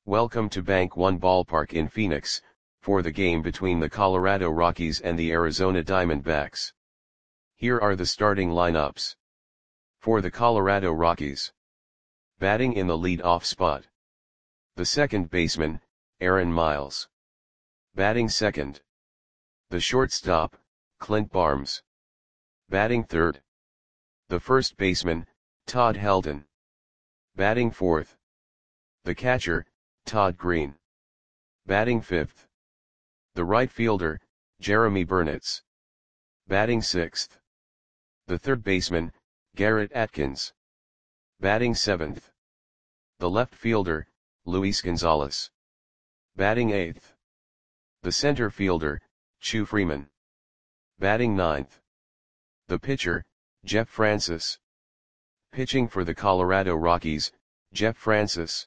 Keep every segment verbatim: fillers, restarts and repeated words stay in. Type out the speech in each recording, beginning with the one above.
Welcome to Bank One Ballpark in Phoenix, for the game between the Colorado Rockies and the Arizona Diamondbacks. Here are the starting lineups. For the Colorado Rockies. Batting in the lead-off spot. The second baseman, Aaron Miles. Batting second. The shortstop, Clint Barnes. Batting third. The first baseman, Todd Helton. Batting fourth. The catcher, Todd Green. Batting fifth. The right fielder, Jeremy Burnitz. Batting sixth. The third baseman, Garrett Atkins. Batting seventh. The left fielder, Luis Gonzalez. Batting eighth. The center fielder, Chu Freeman. Batting ninth. The pitcher, Jeff Francis. Pitching for the Colorado Rockies, Jeff Francis.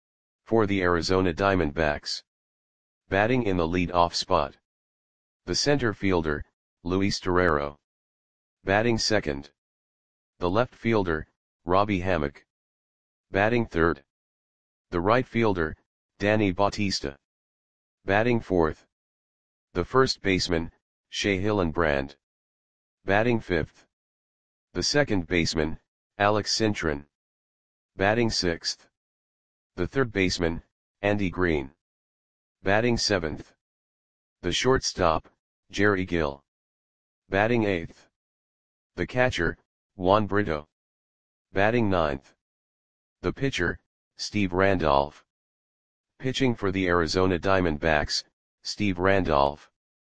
For the Arizona Diamondbacks. Batting in the lead-off spot. The center fielder, Luis Torrero. Batting second. The left fielder, Robbie Hammock. Batting third. The right fielder, Danny Bautista. Batting fourth. The first baseman, Shea Hillenbrand. Batting fifth. The second baseman, Alex Cintron. Batting sixth. The third baseman, Andy Green. Batting seventh. The shortstop, Jerry Gill. Batting eighth. The catcher, Juan Brito. Batting ninth. The pitcher, Steve Randolph. Pitching for the Arizona Diamondbacks, Steve Randolph.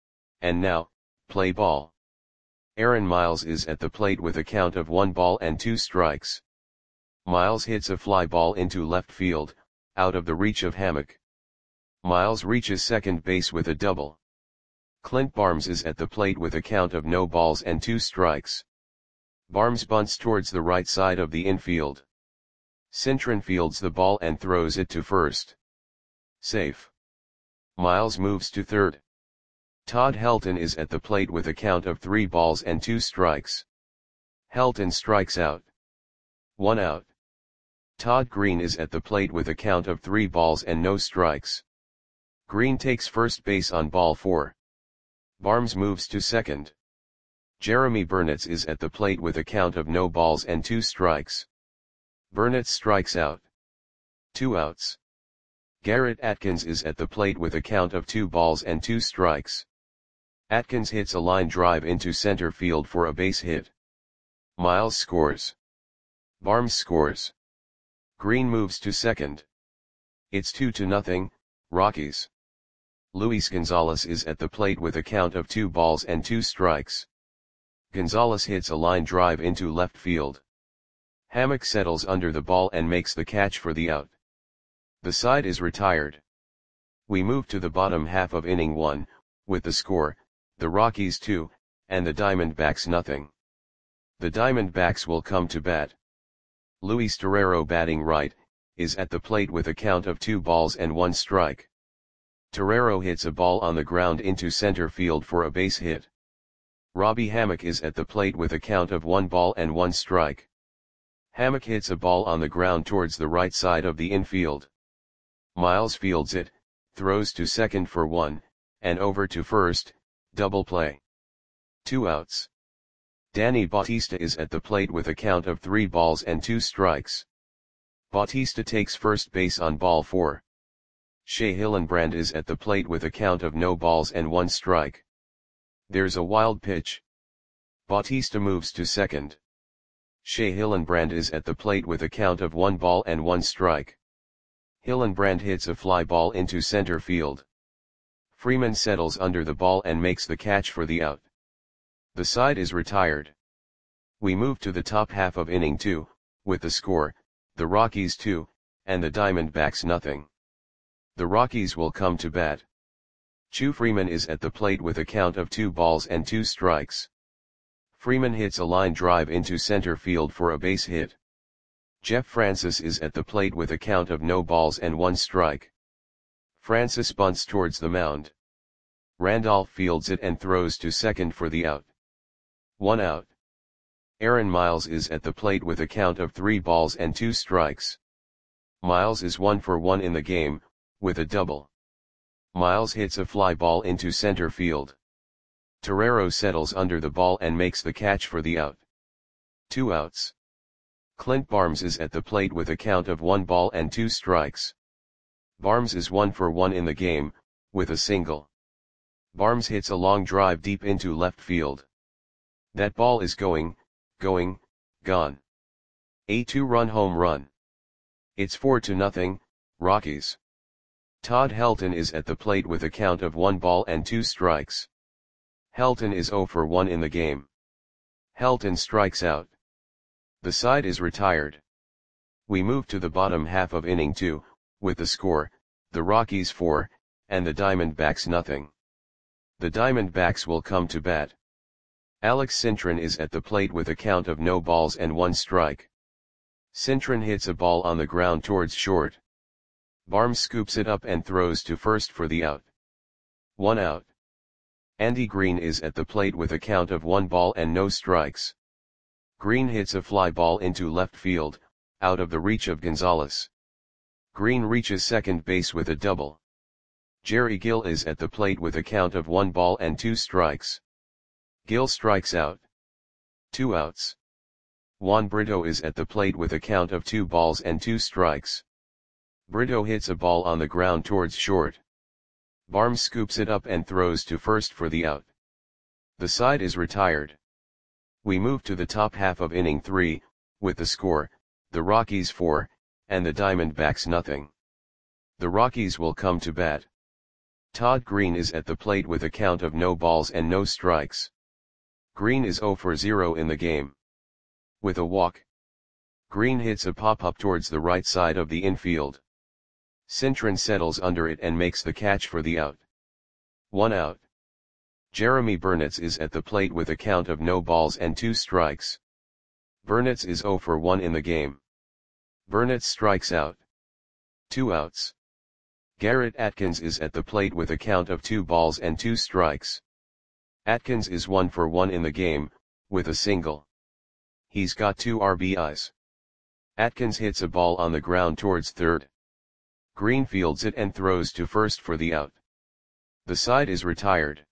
And now, play ball. Aaron Miles is at the plate with a count of one ball and two strikes. Miles hits a fly ball into left field, out of the reach of Hammock. Miles reaches second base with a double. Clint Barnes is at the plate with a count of no balls and two strikes. Barnes bunts towards the right side of the infield. Cintron fields the ball and throws it to first. Safe. Miles moves to third. Todd Helton is at the plate with a count of three balls and two strikes. Helton strikes out. One out. Todd Green is at the plate with a count of three balls and no strikes. Green takes first base on ball four. Barnes moves to second. Jeremy Burnitz is at the plate with a count of no balls and two strikes. Burnitz strikes out. Two outs. Garrett Atkins is at the plate with a count of two balls and two strikes. Atkins hits a line drive into center field for a base hit. Miles scores. Barnes scores. Green moves to second. It's two to nothing, Rockies. Luis Gonzalez is at the plate with a count of two balls and two strikes. Gonzalez hits a line drive into left field. Hammock settles under the ball and makes the catch for the out. The side is retired. We move to the bottom half of inning one, with the score, the Rockies two, and the Diamondbacks nothing. The Diamondbacks will come to bat. Luis Torrero, batting right, is at the plate with a count of two balls and one strike. Torrero hits a ball on the ground into center field for a base hit. Robbie Hammock is at the plate with a count of one ball and one strike. Hammock hits a ball on the ground towards the right side of the infield. Miles fields it, throws to second for one, and over to first, double play. Two outs. Danny Bautista is at the plate with a count of three balls and two strikes. Bautista takes first base on ball four. Shea Hillenbrand is at the plate with a count of no balls and one strike. There's a wild pitch. Bautista moves to second. Shea Hillenbrand is at the plate with a count of one ball and one strike. Hillenbrand hits a fly ball into center field. Freeman settles under the ball and makes the catch for the out. The side is retired. We move to the top half of inning two, with the score, the Rockies two, and the Diamondbacks nothing. The Rockies will come to bat. Chu Freeman is at the plate with a count of two balls and two strikes. Freeman hits a line drive into center field for a base hit. Jeff Francis is at the plate with a count of no balls and one strike. Francis bunts towards the mound. Randolph fields it and throws to second for the out. One out. Aaron Miles is at the plate with a count of three balls and two strikes. Miles is one for one in the game, with a double. Miles hits a fly ball into center field. Torrero settles under the ball and makes the catch for the out. Two outs. Clint Barnes is at the plate with a count of one ball and two strikes. Barnes is one for one in the game, with a single. Barnes hits a long drive deep into left field. That ball is going, going, gone. A two-run home run. It's four to nothing, Rockies. Todd Helton is at the plate with a count of one ball and two strikes. Helton is zero for one in the game. Helton strikes out. The side is retired. We move to the bottom half of inning two, with the score, the Rockies four, and the Diamondbacks nothing. The Diamondbacks will come to bat. Alex Cintron is at the plate with a count of no balls and one strike. Cintron hits a ball on the ground towards short. Barnes scoops it up and throws to first for the out. One out. Andy Green is at the plate with a count of one ball and no strikes. Green hits a fly ball into left field, out of the reach of Gonzalez. Green reaches second base with a double. Jerry Gill is at the plate with a count of one ball and two strikes. Gill strikes out. Two outs. Juan Brito is at the plate with a count of two balls and two strikes. Brito hits a ball on the ground towards short. Barnes scoops it up and throws to first for the out. The side is retired. We move to the top half of inning three, with the score, the Rockies four, and the Diamondbacks nothing. The Rockies will come to bat. Todd Green is at the plate with a count of no balls and no strikes. Green is zero for zero in the game. With a walk. Green hits a pop-up towards the right side of the infield. Cintron settles under it and makes the catch for the out. One out. Jeremy Burnitz is at the plate with a count of no balls and two strikes. Burnitz is zero for one in the game. Burnitz strikes out. Two outs. Garrett Atkins is at the plate with a count of two balls and two strikes. Atkins is one for one in the game, with a single. He's got two R B Is. Atkins hits a ball on the ground towards third. Green fields it and throws to first for the out. The side is retired.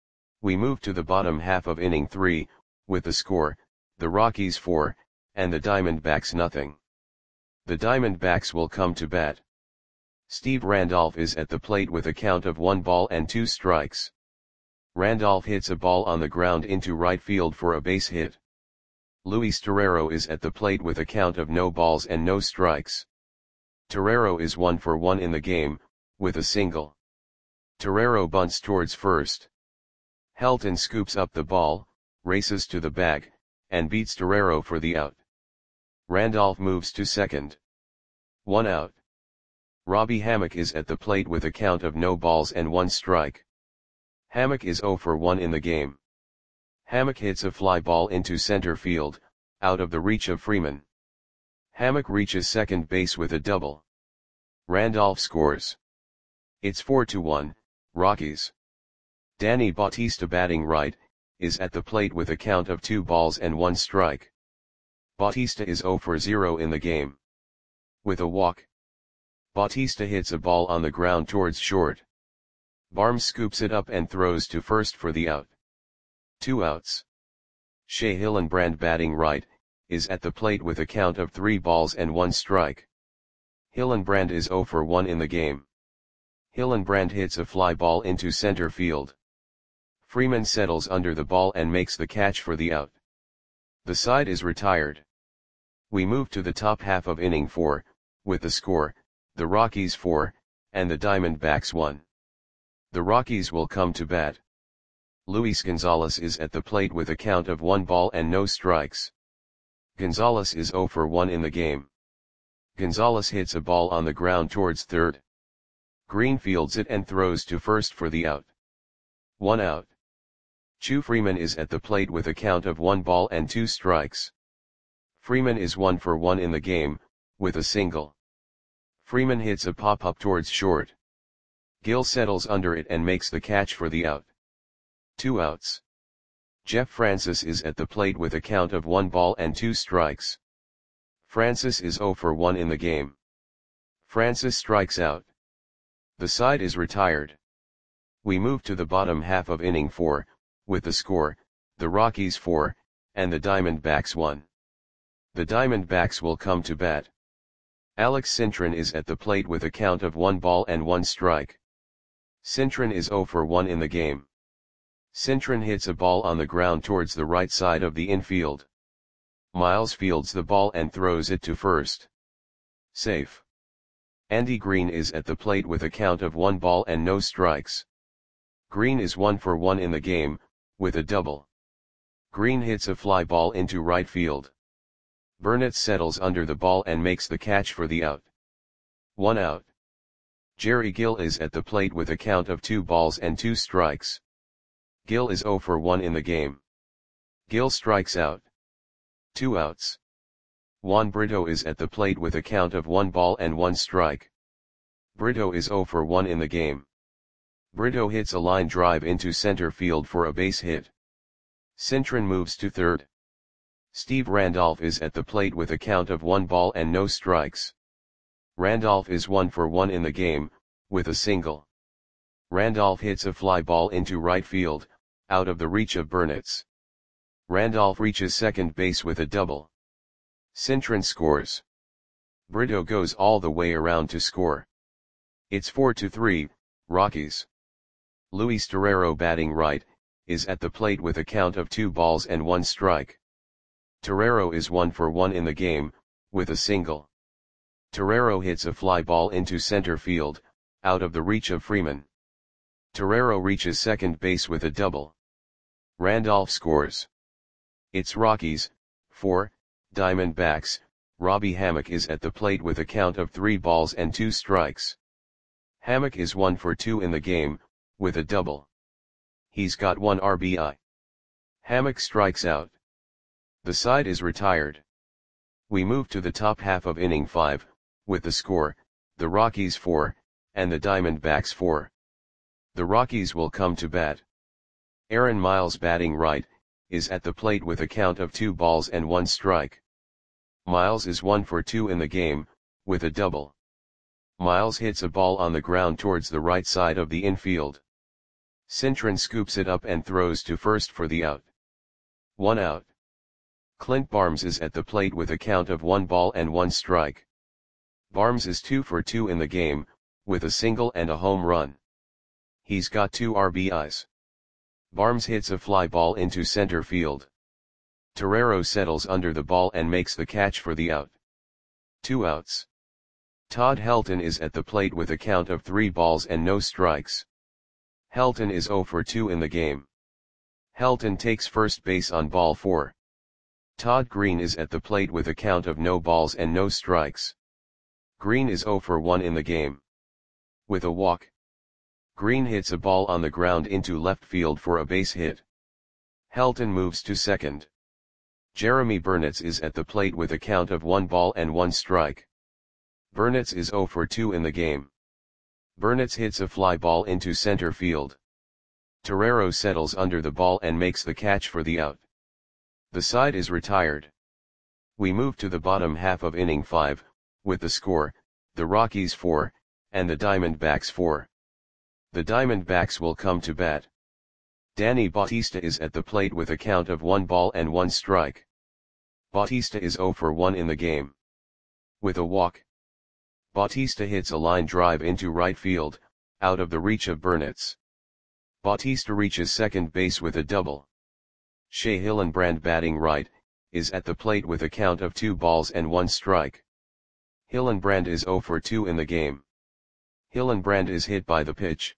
We move to the bottom half of inning three, with the score, the Rockies four, and the Diamondbacks nothing. The Diamondbacks will come to bat. Steve Randolph is at the plate with a count of one ball and two strikes. Randolph hits a ball on the ground into right field for a base hit. Luis Torrero is at the plate with a count of no balls and no strikes. Torrero is one for one in the game, with a single. Torrero bunts towards first. Helton scoops up the ball, races to the bag, and beats Torrero for the out. Randolph moves to second. One out. Robbie Hammock is at the plate with a count of no balls and one strike. Hammock is zero for one in the game. Hammock hits a fly ball into center field, out of the reach of Freeman. Hammock reaches second base with a double. Randolph scores. It's four to one, Rockies. Danny Bautista, batting right, is at the plate with a count of two balls and one strike. Bautista is zero for zero in the game. With a walk. Bautista hits a ball on the ground towards short. Barnes scoops it up and throws to first for the out. Two outs. Shea Hillenbrand, batting right, is at the plate with a count of three balls and one strike. Hillenbrand is zero for one in the game. Hillenbrand hits a fly ball into center field. Freeman settles under the ball and makes the catch for the out. The side is retired. We move to the top half of inning four, with the score, the Rockies four, and the Diamondbacks one. The Rockies will come to bat. Luis Gonzalez is at the plate with a count of one ball and no strikes. Gonzalez is zero for one in the game. Gonzalez hits a ball on the ground towards third. Green fields it and throws to first for the out. One out. Chu Freeman is at the plate with a count of one ball and two strikes. Freeman is one for one in the game, with a single. Freeman hits a pop-up towards short. Gill settles under it and makes the catch for the out. Two outs. Jeff Francis is at the plate with a count of one ball and two strikes. Francis is zero for one in the game. Francis strikes out. The side is retired. We move to the bottom half of inning four, with the score, the Rockies four, and the Diamondbacks one. The Diamondbacks will come to bat. Alex Cintron is at the plate with a count of one ball and one strike. Cintron is zero for one in the game. Cintron hits a ball on the ground towards the right side of the infield. Miles fields the ball and throws it to first. Safe. Andy Green is at the plate with a count of one ball and no strikes. Green is one for one in the game, with a double. Green hits a fly ball into right field. Burnett settles under the ball and makes the catch for the out. One out. Jerry Gill is at the plate with a count of two balls and two strikes. Gill is zero for one in the game. Gill strikes out. Two outs. Juan Brito is at the plate with a count of one ball and one strike. Brito is zero for one in the game. Brito hits a line drive into center field for a base hit. Cintron moves to third. Steve Randolph is at the plate with a count of one ball and no strikes. Randolph is one for one in the game, with a single. Randolph hits a fly ball into right field, out of the reach of Burnett's. Randolph reaches second base with a double. Cintron scores. Brito goes all the way around to score. It's four to three, Rockies. Luis Torrero, batting right, is at the plate with a count of two balls and one strike. Torrero is one for one in the game, with a single. Torrero hits a fly ball into center field, out of the reach of Freeman. Torrero reaches second base with a double. Randolph scores. It's Rockies, four, Diamondbacks. Robbie Hammock is at the plate with a count of three balls and two strikes. Hammock is one for two in the game, with a double. He's got one R B I. Hammock strikes out. The side is retired. We move to the top half of inning five, with the score, the Rockies four, and the Diamondbacks four. The Rockies will come to bat. Aaron Miles, batting right, is at the plate with a count of two balls and one strike. Miles is one for two in the game, with a double. Miles hits a ball on the ground towards the right side of the infield. Cintron scoops it up and throws to first for the out. One out. Clint Barnes is at the plate with a count of one ball and one strike. Barnes is two for two in the game, with a single and a home run. He's got two R B Is. Barnes hits a fly ball into center field. Torrero settles under the ball and makes the catch for the out. Two outs. Todd Helton is at the plate with a count of three balls and no strikes. Helton is zero for two in the game. Helton takes first base on ball four. Todd Green is at the plate with a count of no balls and no strikes. Green is zero for one in the game. With a walk. Green hits a ball on the ground into left field for a base hit. Helton moves to second. Jeremy Burnett is at the plate with a count of one ball and one strike. Burnett is zero for two in the game. Burnett hits a fly ball into center field. Torrero settles under the ball and makes the catch for the out. The side is retired. We move to the bottom half of inning five, with the score, the Rockies four, and the Diamondbacks four. The Diamondbacks will come to bat. Danny Bautista is at the plate with a count of one ball and one strike. Bautista is zero for one in the game. With a walk. Bautista hits a line drive into right field, out of the reach of Burnett's. Bautista reaches second base with a double. Shea Hillenbrand, batting right, is at the plate with a count of two balls and one strike. Hillenbrand is zero for two in the game. Hillenbrand is hit by the pitch.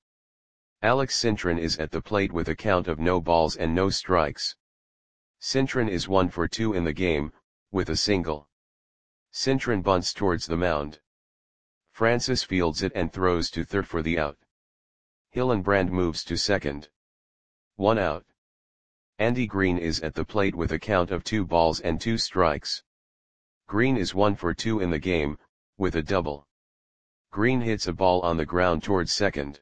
Alex Cintron is at the plate with a count of no balls and no strikes. Cintron is one for two in the game, with a single. Cintron bunts towards the mound. Francis fields it and throws to third for the out. Hillenbrand moves to second. One out. Andy Green is at the plate with a count of two balls and two strikes. Green is one for two in the game, with a double. Green hits a ball on the ground towards second.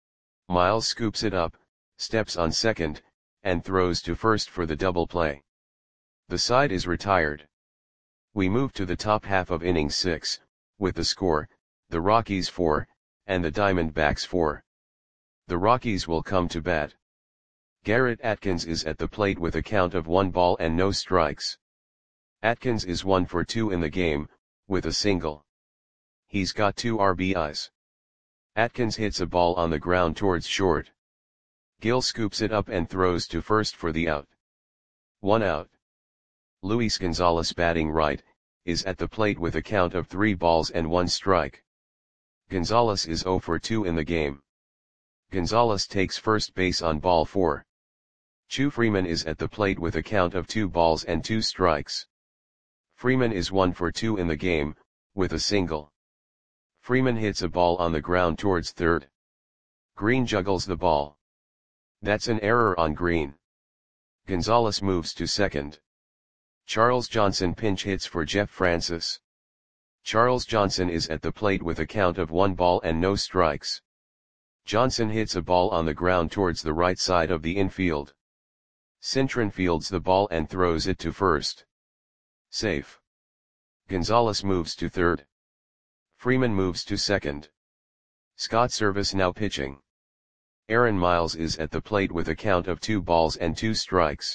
Miles scoops it up, steps on second, and throws to first for the double play. The side is retired. We move to the top half of inning six, with the score, the Rockies four, and the Diamondbacks four. The Rockies will come to bat. Garrett Atkins is at the plate with a count of one ball and no strikes. Atkins is one for two in the game, with a single. He's got two R B Is. Atkins hits a ball on the ground towards short. Gil scoops it up and throws to first for the out. One out. Luis Gonzalez, batting right, is at the plate with a count of three balls and one strike. Gonzalez is zero for two in the game. Gonzalez takes first base on ball four. Chu Freeman is at the plate with a count of two balls and two strikes. Freeman is one for two in the game, with a single. Freeman hits a ball on the ground towards third. Green juggles the ball. That's an error on Green. Gonzalez moves to second. Charles Johnson pinch hits for Jeff Francis. Charles Johnson is at the plate with a count of one ball and no strikes. Johnson hits a ball on the ground towards the right side of the infield. Cintron fields the ball and throws it to first. Safe. Gonzalez moves to third. Freeman moves to second. Scott Service now pitching. Aaron Miles is at the plate with a count of two balls and two strikes.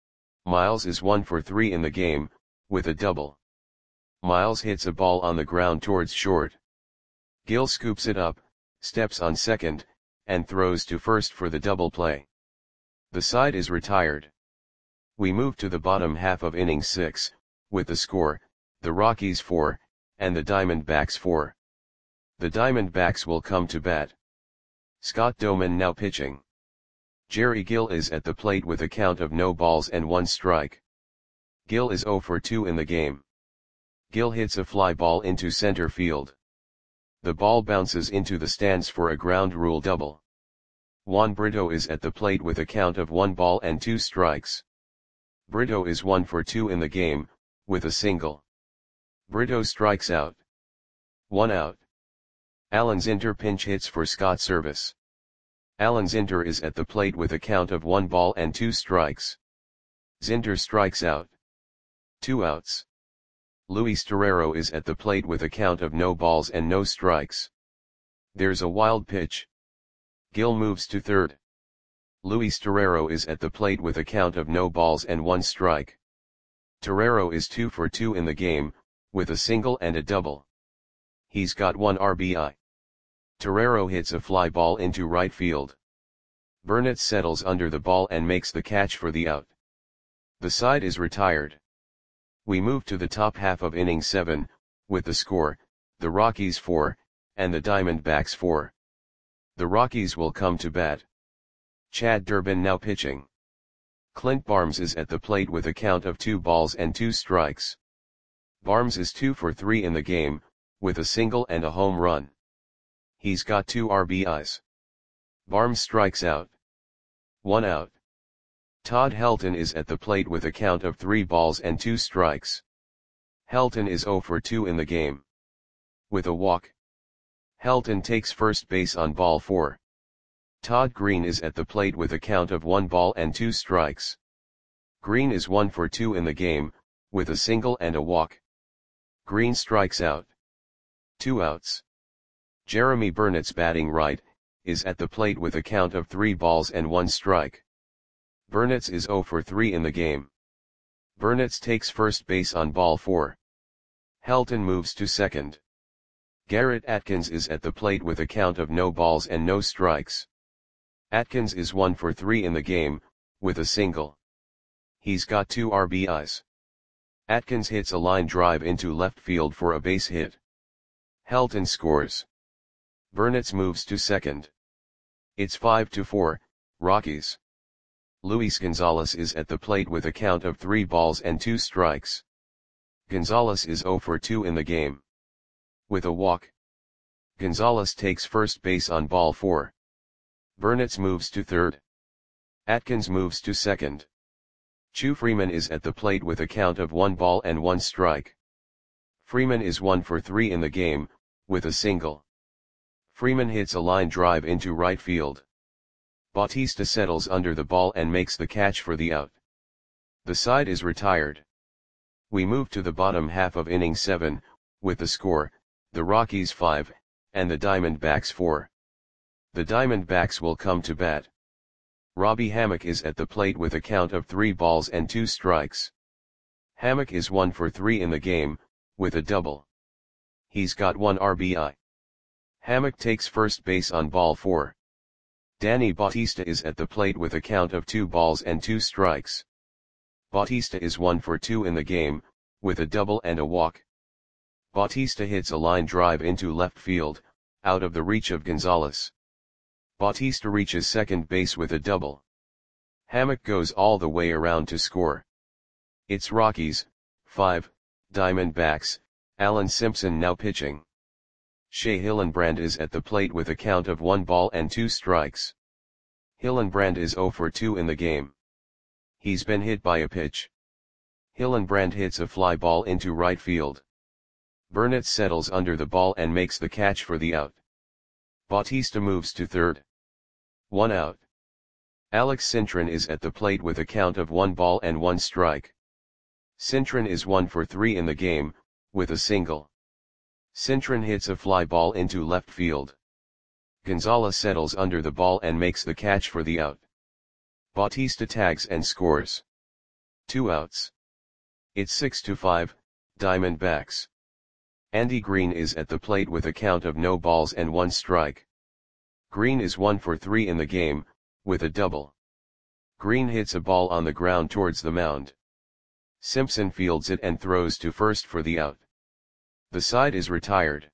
Miles is one for three in the game, with a double. Miles hits a ball on the ground towards short. Gil scoops it up, steps on second, and throws to first for the double play. The side is retired. We move to the bottom half of inning six, with the score, the Rockies four, and the Diamondbacks four. The Diamondbacks will come to bat. Scott Doman now pitching. Jerry Gil is at the plate with a count of no balls and one strike. Gil is zero for two in the game. Gil hits a fly ball into center field. The ball bounces into the stands for a ground rule double. Juan Brito is at the plate with a count of one ball and two strikes. Brito is one for two in the game, with a single. Brito strikes out. One out. Alan Zinter pinch hits for Scott Service. Alan Zinter is at the plate with a count of one ball and two strikes. Zinter strikes out. Two outs. Luis Torrero is at the plate with a count of no balls and no strikes. There's a wild pitch. Gil moves to third. Luis Torrero is at the plate with a count of no balls and one strike. Torrero is two for two in the game, with a single and a double. He's got one R B I. Torrero hits a fly ball into right field. Burnett settles under the ball and makes the catch for the out. The side is retired. We move to the top half of inning seven, with the score, the Rockies four, and the Diamondbacks four. The Rockies will come to bat. Chad Durbin now pitching. Clint Barnes is at the plate with a count of two balls and two strikes. Barnes is two for three in the game, with a single and a home run. He's got two R B Is. Barnes strikes out. One out. Todd Helton is at the plate with a count of three balls and two strikes. Helton is zero for two in the game. With a walk. Helton takes first base on ball four. Todd Green is at the plate with a count of one ball and two strikes. Green is one for two in the game, with a single and a walk. Green strikes out. Two outs. Jeremy Burnett's batting right, is at the plate with a count of three balls and one strike. Burnett is zero for three in the game. Burnett takes first base on ball four. Helton moves to second. Garrett Atkins is at the plate with a count of no balls and no strikes. Atkins is one for three in the game, with a single. He's got two R B Is. Atkins hits a line drive into left field for a base hit. Helton scores. Burnett moves to second. It's five to four, Rockies. Luis Gonzalez is at the plate with a count of three balls and two strikes. Gonzalez is zero for two in the game. With a walk. Gonzalez takes first base on ball four. Burnett moves to third. Atkins moves to second. Chu Freeman is at the plate with a count of one ball and one strike. Freeman is one for three in the game, with a single. Freeman hits a line drive into right field. Bautista settles under the ball and makes the catch for the out. The side is retired. We move to the bottom half of inning seven, with the score, the Rockies five, and the Diamondbacks four. The Diamondbacks will come to bat. Robbie Hammock is at the plate with a count of three balls and two strikes. Hammock is one for three in the game, with a double. He's got one R B I. Hammock takes first base on ball four. Danny Bautista is at the plate with a count of two balls and two strikes. Bautista is one for two in the game, with a double and a walk. Bautista hits a line drive into left field, out of the reach of Gonzalez. Bautista reaches second base with a double. Hammock goes all the way around to score. It's Rockies, five, Diamondbacks, Alan Simpson now pitching. Shea Hillenbrand is at the plate with a count of one ball and two strikes. Hillenbrand is zero for two in the game. He's been hit by a pitch. Hillenbrand hits a fly ball into right field. Burnett settles under the ball and makes the catch for the out. Bautista moves to third. One out. Alex Cintron is at the plate with a count of one ball and one strike. Cintron is one for three in the game, with a single. Cintron hits a fly ball into left field. Gonzalez settles under the ball and makes the catch for the out. Bautista tags and scores. Two outs. It's six to five, Diamondbacks. Andy Green is at the plate with a count of no balls and one strike. Green is one for three in the game, with a double. Green hits a ball on the ground towards the mound. Simpson fields it and throws to first for the out. The side is retired.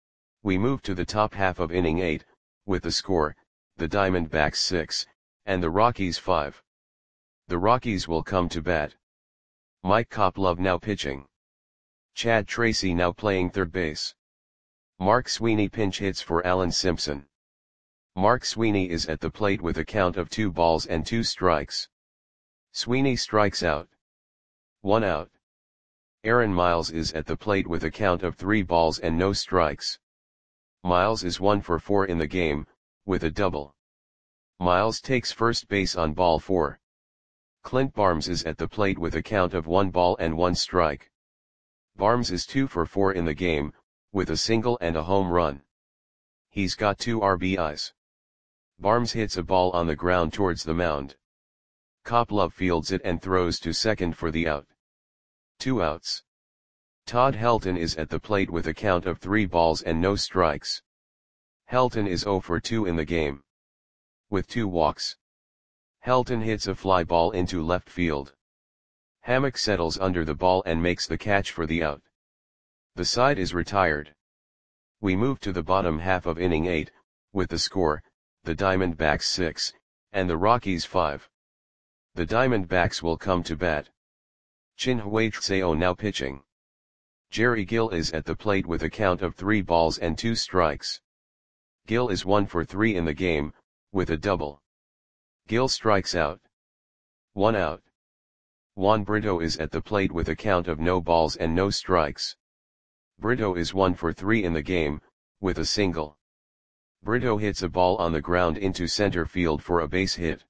We move to the top half of inning eight, with the score, the Diamondbacks six, and the Rockies five. The Rockies will come to bat. Mike Koplov now pitching. Chad Tracy now playing third base. Mark Sweeney pinch hits for Alan Simpson. Mark Sweeney is at the plate with a count of two balls and two strikes. Sweeney strikes out. One out. Aaron Miles is at the plate with a count of three balls and no strikes. Miles is one for four in the game, with a double. Miles takes first base on ball four. Clint Barnes is at the plate with a count of one ball and one strike. Barnes is two for four in the game, with a single and a home run. He's got two R B Is. Barnes hits a ball on the ground towards the mound. Koplov fields it and throws to second for the out. Two outs. Todd Helton is at the plate with a count of three balls and no strikes. Helton is zero for two in the game. With two walks. Helton hits a fly ball into left field. Hammock settles under the ball and makes the catch for the out. The side is retired. We move to the bottom half of inning eight, with the score, the Diamondbacks six, and the Rockies five. The Diamondbacks will come to bat. Chin-Hwei Tseo now pitching. Jerry Gill is at the plate with a count of three balls and two strikes. Gill is one for three in the game, with a double. Gill strikes out. One out. Juan Brito is at the plate with a count of no balls and no strikes. Brito is one for three in the game, with a single. Brito hits a ball on the ground into center field for a base hit.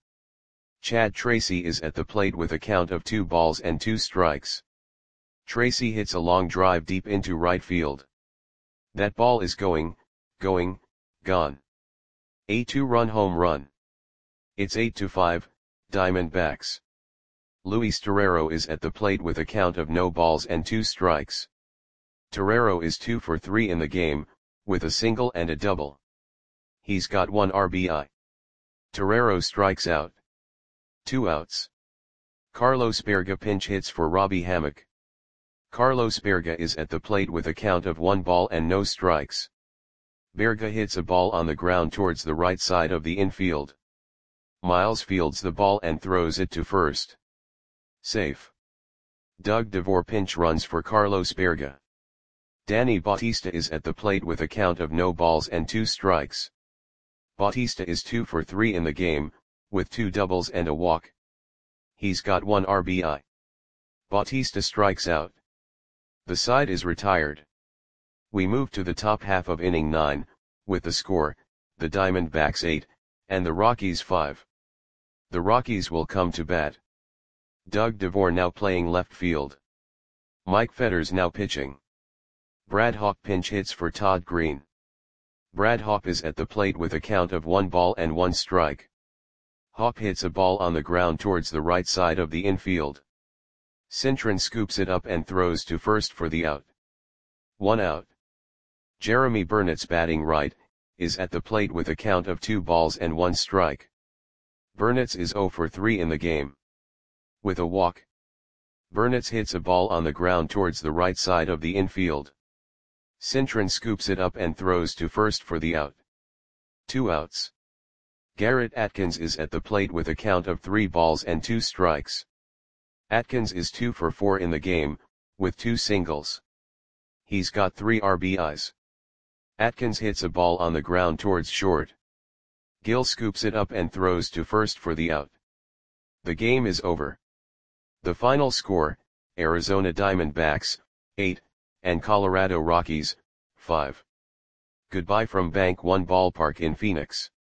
Chad Tracy is at the plate with a count of two balls and two strikes. Tracy hits a long drive deep into right field. That ball is going, going, gone. A two-run home run. It's eight to five, Diamondbacks. Luis Torrero is at the plate with a count of no balls and two strikes. Torrero is two for three in the game, with a single and a double. He's got one R B I. Torrero strikes out. Two outs. Carlos Berga pinch hits for Robbie Hammock. Carlos Berga is at the plate with a count of one ball and no strikes. Berga hits a ball on the ground towards the right side of the infield. Miles fields the ball and throws it to first. Safe. Doug DeVore pinch runs for Carlos Berga. Danny Bautista is at the plate with a count of no balls and two strikes. Bautista is two for three in the game, with two doubles and a walk. He's got one R B I. Bautista strikes out. The side is retired. We move to the top half of inning nine, with the score, the Diamondbacks eight, and the Rockies five. The Rockies will come to bat. Doug DeVore now playing left field. Mike Fetters now pitching. Brad Hawk pinch hits for Todd Green. Brad Hawpe is at the plate with a count of one ball and one strike. Hawpe hits a ball on the ground towards the right side of the infield. Cintron scoops it up and throws to first for the out. One out. Jeremy Burnett's batting right, is at the plate with a count of two balls and one strike. Burnetz is zero for three in the game. With a walk, Burnetz hits a ball on the ground towards the right side of the infield. Cintron scoops it up and throws to first for the out. Two outs. Garrett Atkins is at the plate with a count of three balls and two strikes. Atkins is two for four in the game, with two singles. He's got three R B Is. Atkins hits a ball on the ground towards short. Gill scoops it up and throws to first for the out. The game is over. The final score, Arizona Diamondbacks, eight, and Colorado Rockies, five. Goodbye from Bank One Ballpark in Phoenix.